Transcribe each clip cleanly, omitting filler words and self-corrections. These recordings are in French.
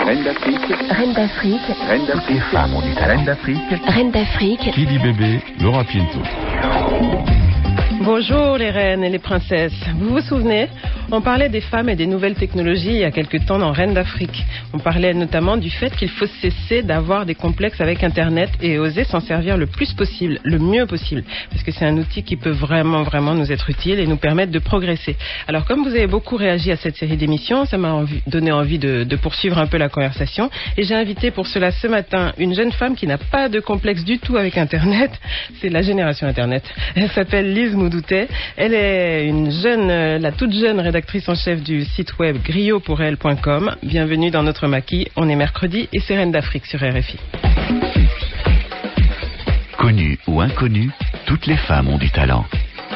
Reine d'Afrique. Reine d'Afrique. Reine d'Afrique. Les femmes ont du talent. Reine d'Afrique. Reine d'Afrique. Qui dit bébé, Laura Pinto. Bonjour les reines et les princesses. Vous vous souvenez, on parlait des femmes et des nouvelles technologies il y a quelque temps dans Reine d'Afrique. On parlait notamment du fait qu'il faut cesser d'avoir des complexes avec Internet et oser s'en servir le plus possible, le mieux possible. Parce que c'est un outil qui peut vraiment nous être utile et nous permettre de progresser. Alors comme vous avez beaucoup réagi à cette série d'émissions, ça m'a donné envie de poursuivre un peu la conversation. Et j'ai invité pour cela ce matin une jeune femme qui n'a pas de complexe du tout avec Internet. C'est la génération Internet. Elle s'appelle Lise Moudoutet. Elle est la toute jeune rédactrice en chef du site web griopourelle.com. Bienvenue dans notre maquis. On est mercredi et c'est Reine d'Afrique sur RFI. Connues ou inconnues, toutes les femmes ont du talent.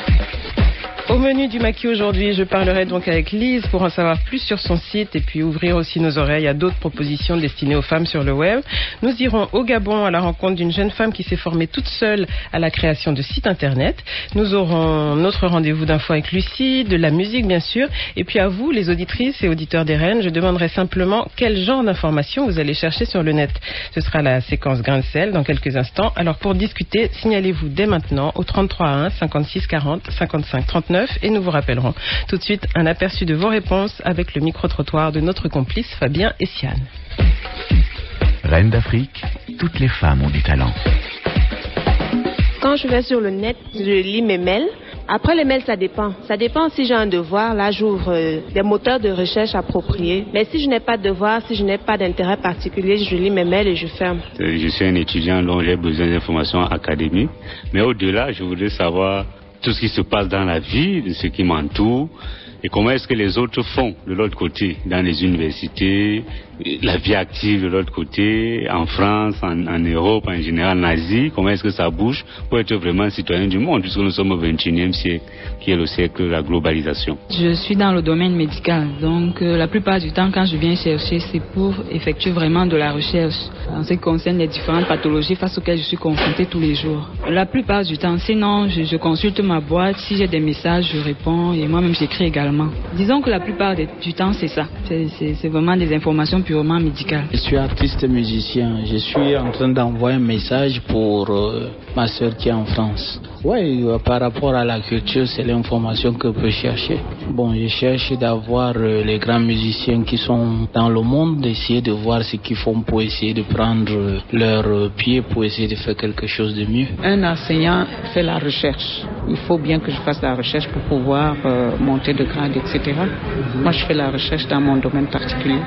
Au menu du maquis aujourd'hui, je parlerai donc avec Lise pour en savoir plus sur son site et puis ouvrir aussi nos oreilles à d'autres propositions destinées aux femmes sur le web. Nous irons au Gabon à la rencontre d'une jeune femme qui s'est formée toute seule à la création de sites internet. Nous aurons notre rendez-vous d'infos avec Lucie, de la musique bien sûr. Et puis à vous, les auditrices et auditeurs des Reines, je demanderai simplement quel genre d'informations vous allez chercher sur le net. Ce sera la séquence grain de sel dans quelques instants. Alors pour discuter, signalez-vous dès maintenant au 33 1 56 40 55 39. Et nous vous rappellerons tout de suite un aperçu de vos réponses avec le micro-trottoir de notre complice Fabien et Siane. Reine d'Afrique, toutes les femmes ont du talent. Quand je vais sur le net, je lis mes mails. Après les mails, ça dépend. Ça dépend si j'ai un devoir. Là, j'ouvre des moteurs de recherche appropriés. Mais si je n'ai pas de devoir, si je n'ai pas d'intérêt particulier, je lis mes mails et je ferme. Je suis un étudiant dont j'ai besoin d'informations académiques. Mais au-delà, je voudrais savoir tout ce qui se passe dans la vie, de ce qui m'entoure, et comment est-ce que les autres font de l'autre côté, dans les universités, la vie active de l'autre côté, en France, en Europe, en général, en Asie, comment est-ce que ça bouge pour être vraiment citoyen du monde, puisque nous sommes au XXIe siècle, qui est le siècle de la globalisation. Je suis dans le domaine médical, donc la plupart du temps, quand je viens chercher, c'est pour effectuer vraiment de la recherche en ce qui concerne les différentes pathologies face auxquelles je suis confrontée tous les jours. La plupart du temps, sinon, je consulte ma boîte, si j'ai des messages, je réponds, et moi-même, j'écris également. Disons que la plupart du temps, c'est ça. C'est vraiment des informations purement médicales. Je suis artiste musicien. Je suis en train d'envoyer un message pour ma soeur qui est en France. Oui, par rapport à la culture, c'est l'information que je peux chercher. Bon, je cherche d'avoir les grands musiciens qui sont dans le monde, d'essayer de voir ce qu'ils font pour essayer de prendre leur pied, pour essayer de faire quelque chose de mieux. Un enseignant fait la recherche. Il faut bien que je fasse la recherche pour pouvoir monter de grade, etc. Moi, je fais la recherche dans mon domaine particulier.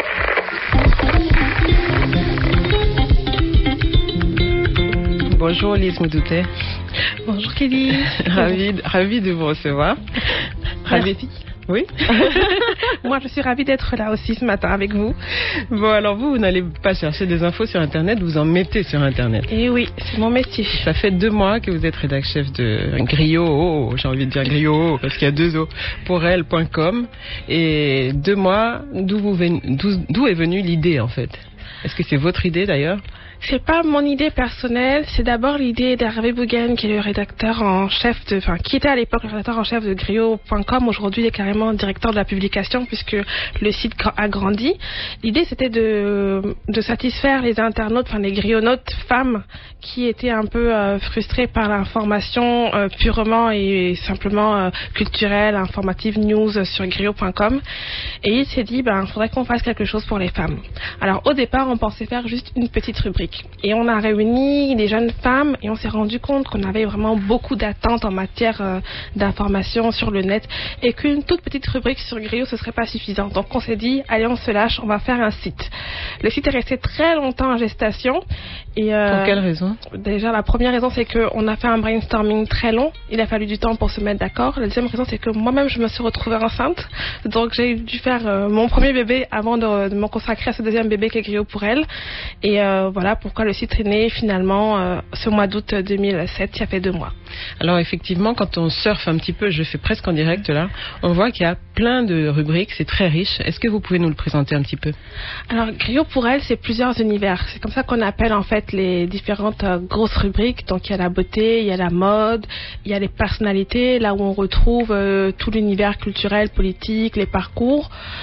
Bonjour Lise Moudoutet. Bonjour Kelly. Ravie de vous recevoir. Merci. Oui. Moi, je suis ravie d'être là aussi ce matin avec vous. Bon, alors vous n'allez pas chercher des infos sur Internet, vous en mettez sur Internet. Et oui, c'est mon métier. Ça fait 2 mois que vous êtes rédac-chef de Griot, j'ai envie de dire Griot, parce qu'il y a 2 O, pour elle.com. Et 2 mois, d'où est venue l'idée en fait? Est-ce que c'est votre idée d'ailleurs? C'est pas mon idée personnelle, c'est d'abord l'idée d'Hervé Bougaine, qui est le rédacteur en chef qui était à l'époque le rédacteur en chef de Griot.com. Aujourd'hui, il est carrément directeur de la publication puisque le site a grandi. L'idée, c'était de satisfaire les internautes, les grionautes femmes qui étaient un peu frustrées par l'information purement et simplement culturelle, informative, news sur Griot.com. Et il s'est dit, il faudrait qu'on fasse quelque chose pour les femmes. Alors, au départ, on pensait faire juste une petite rubrique. Et on a réuni des jeunes femmes et on s'est rendu compte qu'on avait vraiment beaucoup d'attentes en matière d'information sur le net et qu'une toute petite rubrique sur Griot, ce serait pas suffisant. Donc on s'est dit, allez, on se lâche, on va faire un site. Le site est resté très longtemps en gestation. Et, pour quelle raison? Déjà, la première raison, c'est qu'on a fait un brainstorming très long. Il a fallu du temps pour se mettre d'accord. La deuxième raison, c'est que moi-même, je me suis retrouvée enceinte. Donc j'ai dû faire mon premier bébé avant de me consacrer à ce deuxième bébé qui est Griot pour elle. Et voilà pourquoi le site est né finalement ce mois d'août 2007, il y a fait 2 mois. Alors effectivement, quand on surfe un petit peu, je fais presque en direct là, on voit qu'il y a plein de rubriques, c'est très riche. Est-ce que vous pouvez nous le présenter un petit peu? Alors Griot pour elle, c'est plusieurs univers. C'est comme ça qu'on appelle en fait les différentes grosses rubriques. Donc il y a la beauté, il y a la mode, il y a les personnalités, là où on retrouve tout l'univers culturel, politique, les parcours.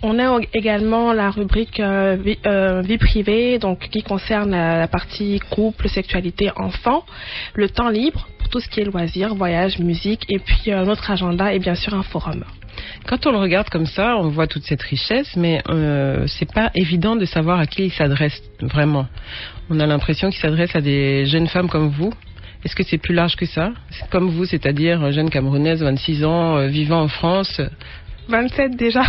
On a également la rubrique vie privée, donc qui concerne la partie couple, sexualité, enfant, le temps libre pour tout ce qui est loisirs, voyages, musique, et puis notre agenda et bien sûr un forum. Quand on le regarde comme ça, on voit toute cette richesse, mais c'est pas évident de savoir à qui il s'adresse vraiment. On a l'impression qu'il s'adresse à des jeunes femmes comme vous. Est-ce que c'est plus large que ça? C'est comme vous, c'est-à-dire jeune Camerounaise, 26 ans, vivant en France. 27 déjà.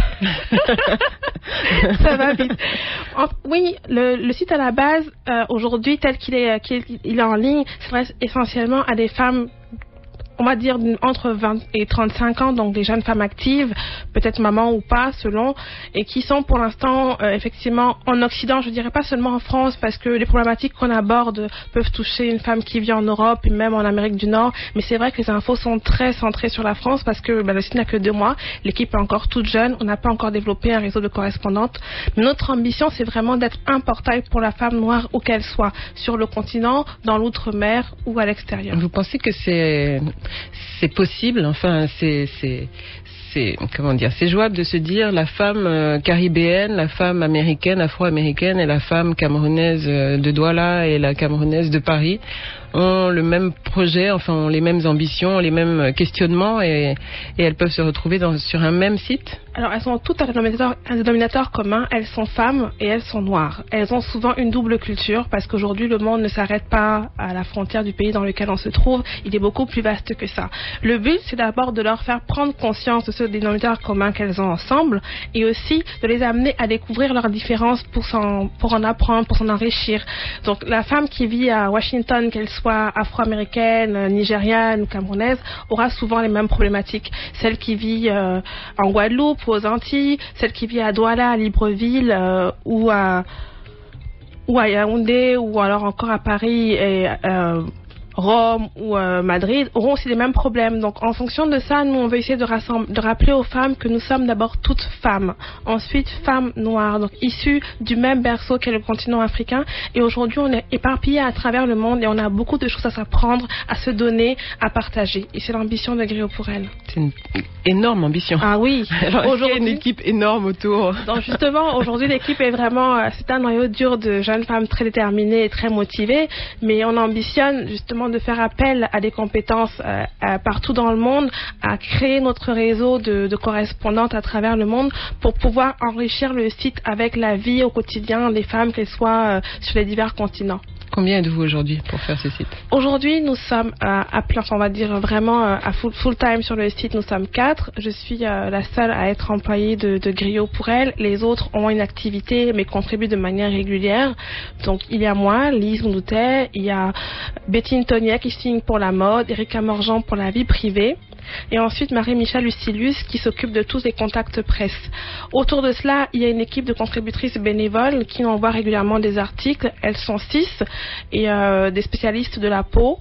Ça va vite. Oui, le site à la base, aujourd'hui, tel qu'il est en ligne, s'adresse essentiellement à des femmes, on va dire entre 20 et 35 ans, donc des jeunes femmes actives, peut-être maman ou pas, selon, et qui sont pour l'instant effectivement en Occident, je dirais pas seulement en France, parce que les problématiques qu'on aborde peuvent toucher une femme qui vit en Europe et même en Amérique du Nord, mais c'est vrai que les infos sont très centrées sur la France parce que le site n'a que 2 mois, l'équipe est encore toute jeune, on n'a pas encore développé un réseau de correspondantes, mais notre ambition c'est vraiment d'être un portail pour la femme noire où qu'elle soit, sur le continent, dans l'outre-mer ou à l'extérieur. Vous pensez que c'est possible, enfin c'est comment dire, c'est jouable de se dire la femme caribéenne, la femme américaine, afro-américaine et la femme camerounaise de Douala et la camerounaise de Paris ont le même projet, enfin ont les mêmes ambitions, les mêmes questionnements et elles peuvent se retrouver sur un même site? Alors elles ont toutes un dénominateur commun, elles sont femmes et elles sont noires. Elles ont souvent une double culture parce qu'aujourd'hui le monde ne s'arrête pas à la frontière du pays dans lequel on se trouve, il est beaucoup plus vaste que ça. Le but c'est d'abord de leur faire prendre conscience de ce dénominateur commun qu'elles ont ensemble et aussi de les amener à découvrir leurs différences pour en apprendre, pour s'en enrichir. Donc la femme qui vit à Washington, qu'elle soit afro-américaine, nigériane ou camerounaise, aura souvent les mêmes problématiques. Celle qui vit en Guadeloupe ou aux Antilles, celle qui vit à Douala, à Libreville ou à Yaoundé ou alors encore à Paris et Rome ou Madrid auront aussi les mêmes problèmes. Donc en fonction de ça, nous on veut essayer de rappeler aux femmes que nous sommes d'abord toutes femmes, ensuite femmes noires, donc issues du même berceau qu'est le continent africain, et aujourd'hui on est éparpillés à travers le monde et on a beaucoup de choses à s'apprendre, à se donner, à partager, et c'est l'ambition de Griot pour elle. C'est une énorme ambition. Ah oui. Aujourd'hui, il y a une équipe énorme autour. Donc justement, aujourd'hui l'équipe est vraiment, c'est un noyau dur de jeunes femmes très déterminées et très motivées, mais on ambitionne justement de faire appel à des compétences partout dans le monde, à créer notre réseau de correspondantes à travers le monde pour pouvoir enrichir le site avec la vie au quotidien des femmes, qu'elles soient sur les divers continents. Combien êtes-vous aujourd'hui pour faire ce site? Aujourd'hui, nous sommes à plein, on va dire vraiment à full time sur le site, nous sommes 4. Je suis la seule à être employée de Griot pour elle. Les autres ont une activité mais contribuent de manière régulière. Donc il y a moi, Lise Moundoutet, il y a Bettine Tonier qui signe pour la mode, Erika Morgan pour la vie privée. Et ensuite Marie-Michel Lucilius qui s'occupe de tous les contacts presse. Autour de cela, il y a une équipe de contributrices bénévoles qui envoient régulièrement des articles. Elles sont 6 et des spécialistes de la peau.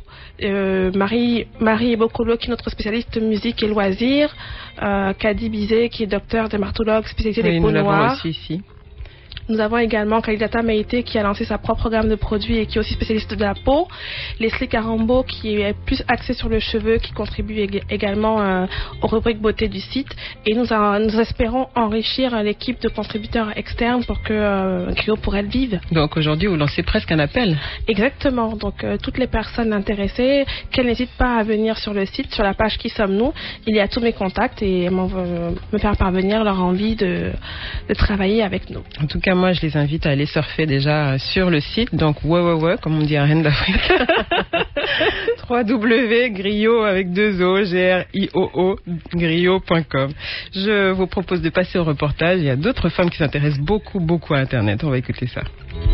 Marie Ebokolo qui est notre spécialiste musique et loisirs. Kadi Bizet qui est docteur dermatologue spécialisée des peaux noires. Aussi ici. Nous avons également Kalidata Maïté qui a lancé sa propre gamme de produits et qui est aussi spécialiste de la peau. Leslie Carambo qui est plus axée sur le cheveu, qui contribue également aux rubriques beauté du site. Et nous espérons enrichir l'équipe de contributeurs externes pour que Griot pour elle vive. Donc aujourd'hui, vous lancez presque un appel. Exactement. Donc toutes les personnes intéressées, qu'elles n'hésitent pas à venir sur le site, sur la page Qui sommes-nous. Il y a tous mes contacts et me faire parvenir leur envie de travailler avec nous. En tout cas, moi, je les invite à aller surfer déjà sur le site. Donc, comme on dit à Reine d'Afrique. www.griot avec 2 O, G-R-I-O-O, griot.com. Je vous propose de passer au reportage. Il y a d'autres femmes qui s'intéressent beaucoup à Internet. On va écouter ça.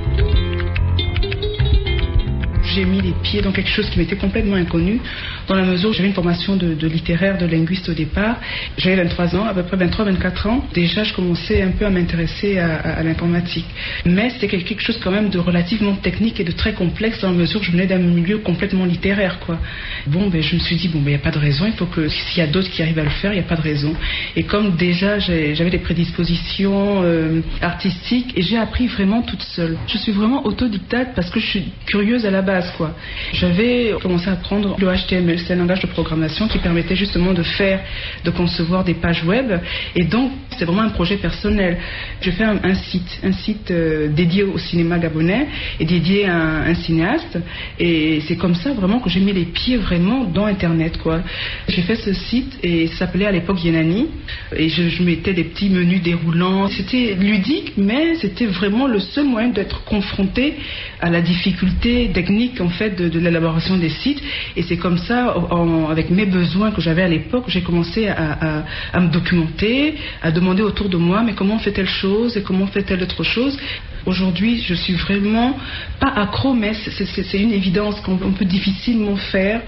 J'ai mis les pieds dans quelque chose qui m'était complètement inconnu, dans la mesure où j'avais une formation de littéraire, de linguiste au départ. J'avais 23 ans, à peu près 23-24 ans. Déjà, je commençais un peu à m'intéresser à l'informatique. Mais c'était quelque chose quand même de relativement technique et de très complexe, dans la mesure où je venais d'un milieu complètement littéraire, quoi. Je me suis dit, il n'y a pas de raison, il faut que s'il y a d'autres qui arrivent à le faire, il n'y a pas de raison. Et comme déjà, j'avais des prédispositions artistiques, et j'ai appris vraiment toute seule. Je suis vraiment autodidacte parce que je suis curieuse à la base, quoi. J'avais commencé à apprendre le HTML, c'est un langage de programmation qui permettait justement de concevoir des pages web. Et donc, c'est vraiment un projet personnel. Je fais un site dédié au cinéma gabonais et dédié à un cinéaste. Et c'est comme ça vraiment que j'ai mis les pieds vraiment dans Internet, quoi. J'ai fait ce site et ça s'appelait à l'époque Yenani. Et je mettais des petits menus déroulants. C'était ludique, mais c'était vraiment le seul moyen d'être confronté à la difficulté technique en fait de l'élaboration des sites. Et c'est comme ça, avec mes besoins que j'avais à l'époque, j'ai commencé à me documenter, à demander autour de moi, mais comment on fait telle chose et comment on fait telle autre chose. Aujourd'hui, je suis vraiment pas accro, mais c'est une évidence qu'on peut difficilement faire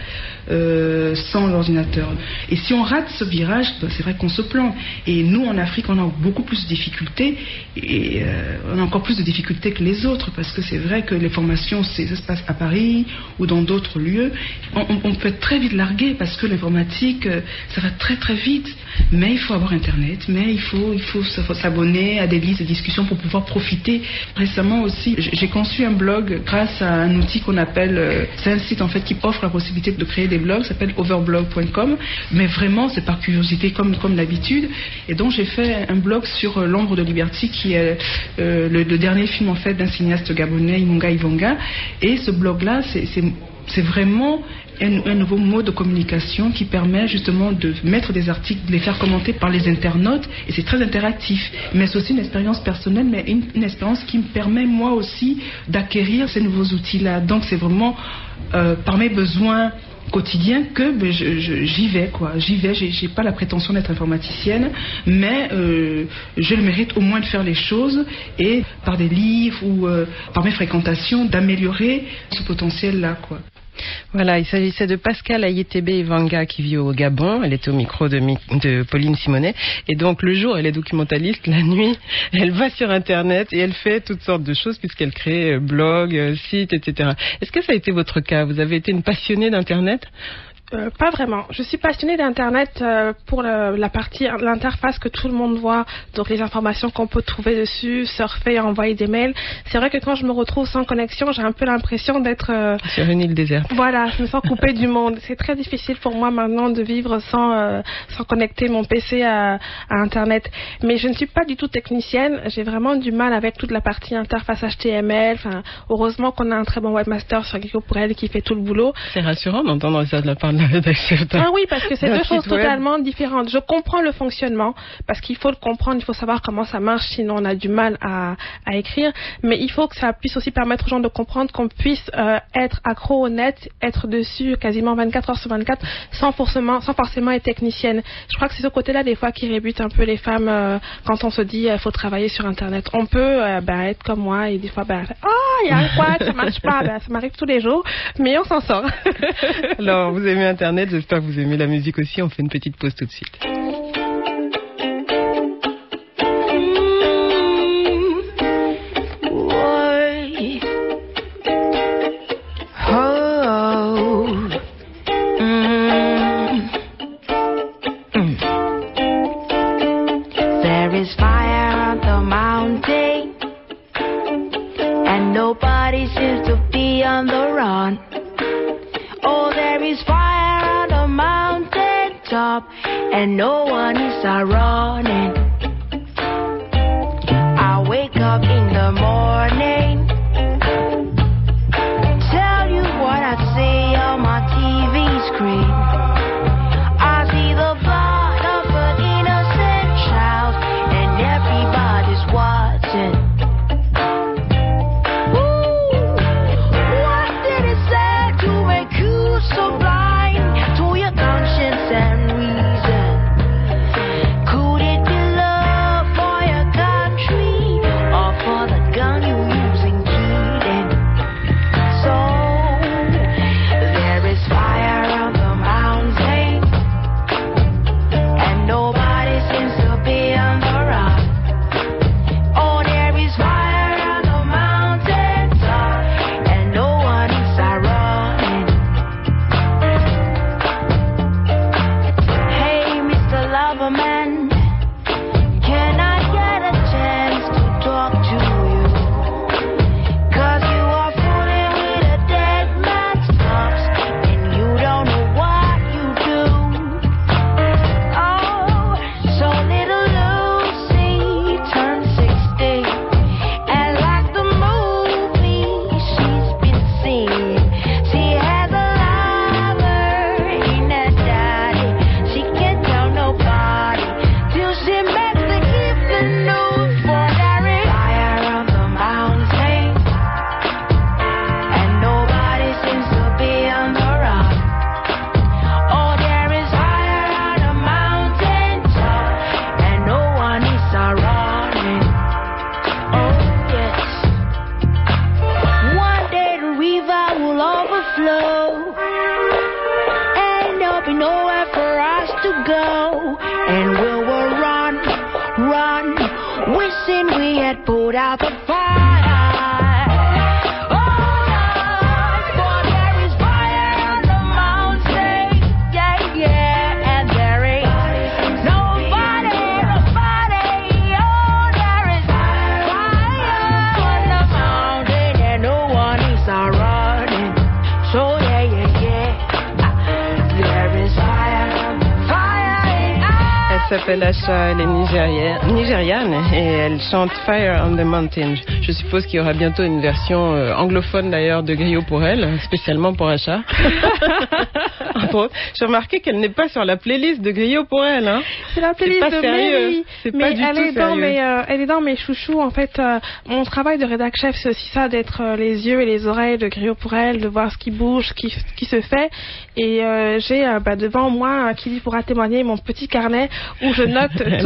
sans l'ordinateur. Et si on rate ce virage, c'est vrai qu'on se plante. Et nous, en Afrique, on a beaucoup plus de difficultés, et on a encore plus de difficultés que les autres, parce que c'est vrai que les formations, ça se passe à Paris ou dans d'autres lieux. On peut être très vite largué, parce que l'informatique, ça va très très vite. Mais il faut avoir Internet, mais il faut s'abonner à des listes de discussion pour pouvoir profiter. Récemment aussi, j'ai conçu un blog grâce à un outil qu'on appelle, c'est un site en fait qui offre la possibilité de créer des blogs, ça s'appelle overblog.com, mais vraiment c'est par curiosité comme d'habitude. Et donc j'ai fait un blog sur L'ombre de Liberty, qui est le dernier film en fait d'un cinéaste gabonais, Imunga Ivonga. Et ce blog là, c'est vraiment un nouveau mode de communication qui permet justement de mettre des articles, de les faire commenter par les internautes, et c'est très interactif. Mais c'est aussi une expérience personnelle, mais une expérience qui me permet moi aussi d'acquérir ces nouveaux outils-là. Donc c'est vraiment par mes besoins quotidiens que j'y vais, quoi. J'y vais, j'ai pas la prétention d'être informaticienne, mais j'ai le mérite au moins de faire les choses, et par des livres ou par mes fréquentations d'améliorer ce potentiel-là, quoi. Voilà, il s'agissait de Pascal Ayetebe Ivanga qui vit au Gabon. Elle était au micro de Pauline Simonet. Et donc le jour, elle est documentaliste. La nuit, elle va sur Internet et elle fait toutes sortes de choses puisqu'elle crée blog, site, etc. Est-ce que ça a été votre cas? Vous avez été une passionnée d'Internet? Pas vraiment. Je suis passionnée d'Internet pour la partie, l'interface que tout le monde voit, donc les informations qu'on peut trouver dessus, surfer, envoyer des mails. C'est vrai que quand je me retrouve sans connexion, j'ai un peu l'impression d'être sur une île déserte. Voilà, je me sens coupée du monde. C'est très difficile pour moi maintenant de vivre sans connecter mon PC à Internet. Mais je ne suis pas du tout technicienne. J'ai vraiment du mal avec toute la partie interface HTML. Enfin, heureusement qu'on a un très bon webmaster sur Geeko pour elle qui fait tout le boulot. C'est rassurant d'entendre ça de la part de Ah oui, parce que c'est deux choses totalement différentes. Je comprends le fonctionnement, parce qu'il faut le comprendre, il faut savoir comment ça marche, sinon on a du mal à écrire. Mais il faut que ça puisse aussi permettre aux gens de comprendre qu'on puisse être accro au net, être dessus quasiment 24 heures sur 24, sans forcément être technicienne. Je crois que c'est ce côté-là des fois qui rébute un peu les femmes quand on se dit il faut travailler sur Internet. On peut être comme moi et des fois il y a un quoi, ça marche pas. Ça m'arrive tous les jours, mais on s'en sort. Alors vous aimez Internet, j'espère que vous aimez la musique aussi. On fait une petite pause tout de suite. There is fire on the mountain, and nobody seems to be on the run. Oh, there is fire on the mountain top, and no one is running. I wake up in the morning, tell you what I see on my TV screen. I see the blood of an innocent child, and everybody's watching. So blind to your conscience and reason. Could it be love for your country, or for the gun you use dancing, we had put out the fire. Elle s'appelle Asha, elle est nigériane et elle chante Fire on the Mountain. Je suppose qu'il y aura bientôt une version anglophone d'ailleurs de Griot pour elle, spécialement pour Asha. J'ai remarqué qu'elle n'est pas sur la playlist de Griot pour elle. Hein. C'est la playlist de Mary. C'est pas du tout sérieux. Elle est dans mes chouchous. En fait, mon travail de rédac chef, c'est aussi ça, d'être les yeux et les oreilles de Griot pour elle, de voir ce qui bouge, ce qui se fait. Et j'ai devant moi, qui pourra témoigner, mon petit carnet où je note tout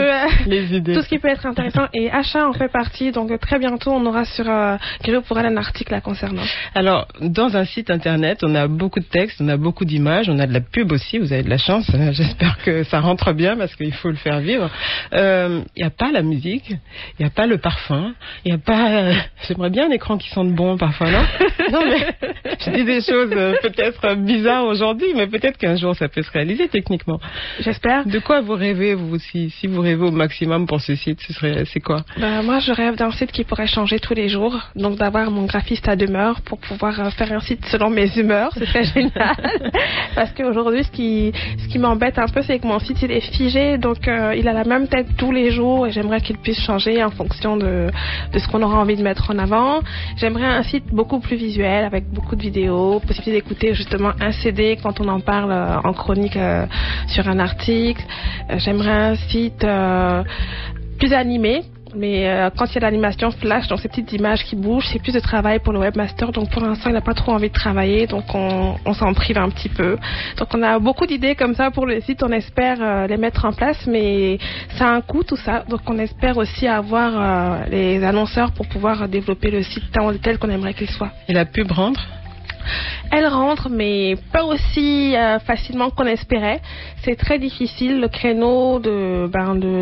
ce qui peut être intéressant. Et Asha en fait partie. Donc très bientôt, on aura sur Griot pour elle un article la concernant. Alors, dans un site internet, on a beaucoup de textes, on a beaucoup d'images, on a de la pub aussi. Vous avez de la chance. J'espère que ça rentre bien parce qu'il faut le faire vivre. Il n'y a pas la musique, il n'y a pas le parfum, il n'y a pas... J'aimerais bien un écran qui sente bon parfois, non? Non, mais je dis des choses peut-être bizarres aujourd'hui, mais peut-être qu'un jour ça peut se réaliser techniquement. J'espère. De quoi vous rêvez, vous aussi? Si vous rêvez au maximum pour ce site, c'est quoi? Moi, je rêve d'un site qui pourrait changer tous les jours. Donc d'avoir mon graphiste à demeure pour pouvoir faire un site selon mes humeurs. Ce serait génial. Parce qu'aujourd'hui, ce qui m'embête un peu, c'est que mon site, il est figé. Donc il a la même tête tous les jours et j'aimerais qu'il puisse changer en fonction de ce qu'on aura envie de mettre en avant. J'aimerais un site beaucoup plus visuel avec beaucoup de vidéos, possibilité d'écouter justement un CD quand on en parle en chronique sur un article. J'aimerais un site plus animé. Mais quand il y a l'animation flash, donc ces petites images qui bougent, c'est plus de travail pour le webmaster. Donc pour l'instant, il n'a pas trop envie de travailler, donc on s'en prive un petit peu. Donc on a beaucoup d'idées comme ça pour le site, on espère les mettre en place, mais ça a un coût tout ça. Donc on espère aussi avoir les annonceurs pour pouvoir développer le site tel qu'on aimerait qu'il soit. Et la pub rentre ? Elle rentre, mais pas aussi facilement qu'on espérait. C'est très difficile. Le créneau de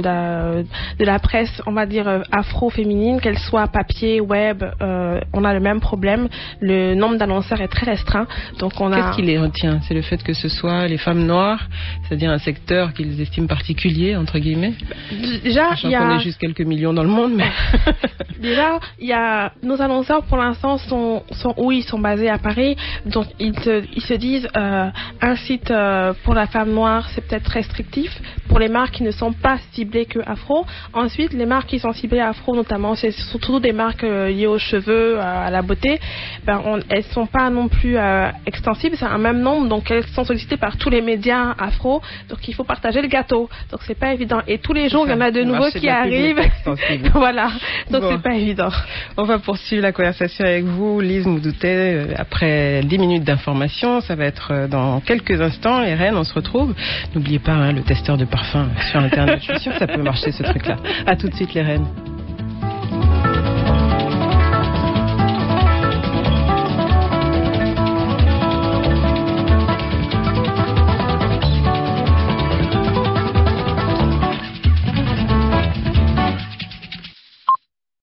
la presse, on va dire afro-féminine, qu'elle soit papier, web, on a le même problème. Le nombre d'annonceurs est très restreint. Donc Qu'est-ce qui les retient? C'est le fait que ce soit les femmes noires, c'est-à-dire un secteur qu'ils estiment particulier, entre guillemets. Déjà, il y a... On est juste quelques millions dans le monde, mais... Déjà, il y a... Nos annonceurs, pour l'instant, sont basés à Paris. Donc ils se disent un site pour la femme noire, c'est peut-être restrictif pour les marques qui ne sont pas ciblées que afro. Ensuite, les marques qui sont ciblées afro, notamment, c'est surtout des marques liées aux cheveux, à la beauté. Elles sont pas non plus extensibles, c'est un même nombre, donc elles sont sollicitées par tous les médias afro. Donc il faut partager le gâteau. Donc c'est pas évident. Et tous les jours, il y en a de nouveaux qui arrivent. Voilà. Donc c'est pas évident. On va poursuivre la conversation avec vous, Lise Moudoutet, après 10 minutes d'information. Ça va être dans quelques instants. Les reines, on se retrouve. N'oubliez pas le testeur de parfum sur Internet. Je suis sûre que ça peut marcher, ce truc-là. À tout de suite, les reines.